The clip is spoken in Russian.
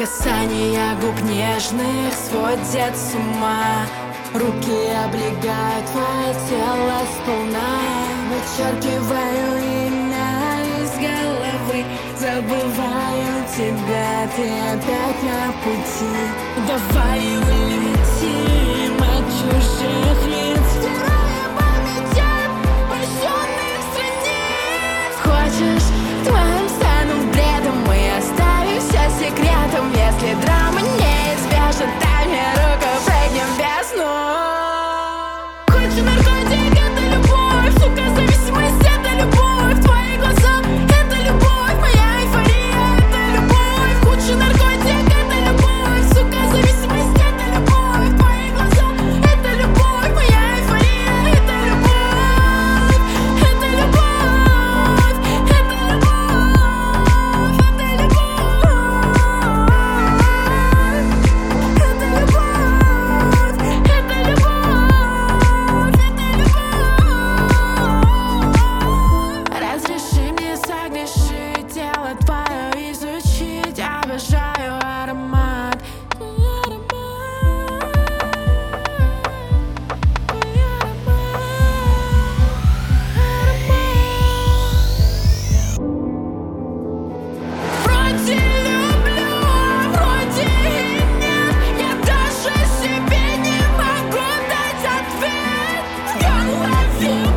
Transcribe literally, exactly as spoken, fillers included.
Касания губ нежных сводят с ума. Руки облегают твое тело сполна. Вычеркиваю имя из головы, забываю тебя, ты опять на пути. Давай улетим от чужих лиц, стирая память прощенных страниц. Хочешь, твоим стану бредом, мы оставим все секретом. Если драма неизбежна, дай мне руку, прыгнем в бездну. Хочешь наркотик, это любовь, сука, зависимость, это любовь. Твои глаза, это любовь, моя эйфория, это любовь. Худший наркотик, это любовь, сука, зависимость, это любовь. Твои глаза, это любовь, моя эйфория, это любовь. Это любовь, это любовь, это любовь. Это любовь, это любовь, это любовь. Разреши мне согрешить, тело твое изучить. Обожаю аромат, твой аромат, твой аромат, аромат. Вроде люблю, а вроде и нет. Я даже себе не могу дать ответ. В голове